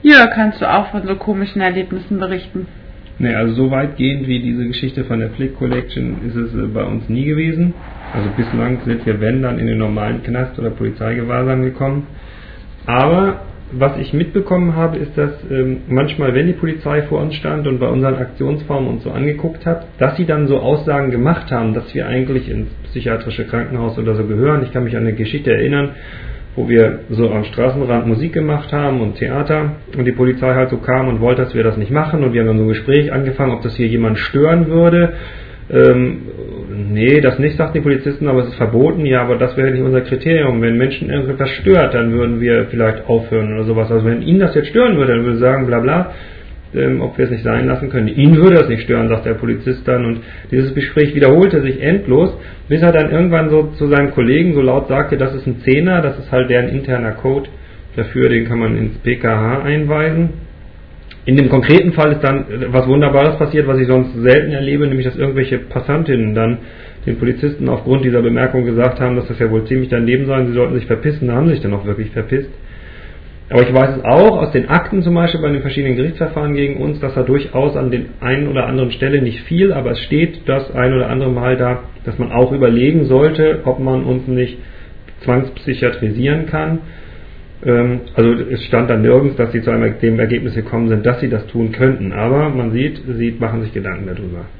Ja, kannst du auch von so komischen Erlebnissen berichten? Ne, also so weitgehend wie diese Geschichte von der Flick Collection ist es bei uns nie gewesen. Also bislang sind wir, wenn, dann in den normalen Knast oder Polizeigewahrsam gekommen. Aber was ich mitbekommen habe, ist, dass manchmal, wenn die Polizei vor uns stand und bei unseren Aktionsformen uns so angeguckt hat, dass sie dann so Aussagen gemacht haben, dass wir eigentlich ins psychiatrische Krankenhaus oder so gehören. Ich kann mich an eine Geschichte erinnern, wo wir so am Straßenrand Musik gemacht haben und Theater und die Polizei halt so kam und wollte, dass wir das nicht machen, und wir haben dann so ein Gespräch angefangen, ob das hier jemand stören würde. Nee, das nicht, sagten die Polizisten, aber es ist verboten. Ja, aber das wäre nicht unser Kriterium. Wenn Menschen irgendetwas stört, dann würden wir vielleicht aufhören oder sowas. Also wenn Ihnen das jetzt stören würde, dann würde ich sagen, bla bla, ob wir es nicht sein lassen können. Ihn würde das nicht stören, sagt der Polizist dann. Und dieses Gespräch wiederholte sich endlos, bis er dann irgendwann so zu seinem Kollegen so laut sagte, das ist ein Zehner, das ist halt deren interner Code dafür, den kann man ins PKH einweisen. In dem konkreten Fall ist dann was Wunderbares passiert, was ich sonst selten erlebe, nämlich dass irgendwelche Passantinnen dann den Polizisten aufgrund dieser Bemerkung gesagt haben, dass das ja wohl ziemlich daneben sei, sie sollten sich verpissen, da haben sie sich dann auch wirklich verpisst. Aber ich weiß es auch aus den Akten zum Beispiel bei den verschiedenen Gerichtsverfahren gegen uns, dass da durchaus an den einen oder anderen Stelle, nicht viel, aber es steht das ein oder andere Mal da, dass man auch überlegen sollte, ob man uns nicht zwangspsychiatrisieren kann. Also es stand dann nirgends, dass sie zu dem Ergebnis gekommen sind, dass sie das tun könnten, aber man sieht, sie machen sich Gedanken darüber.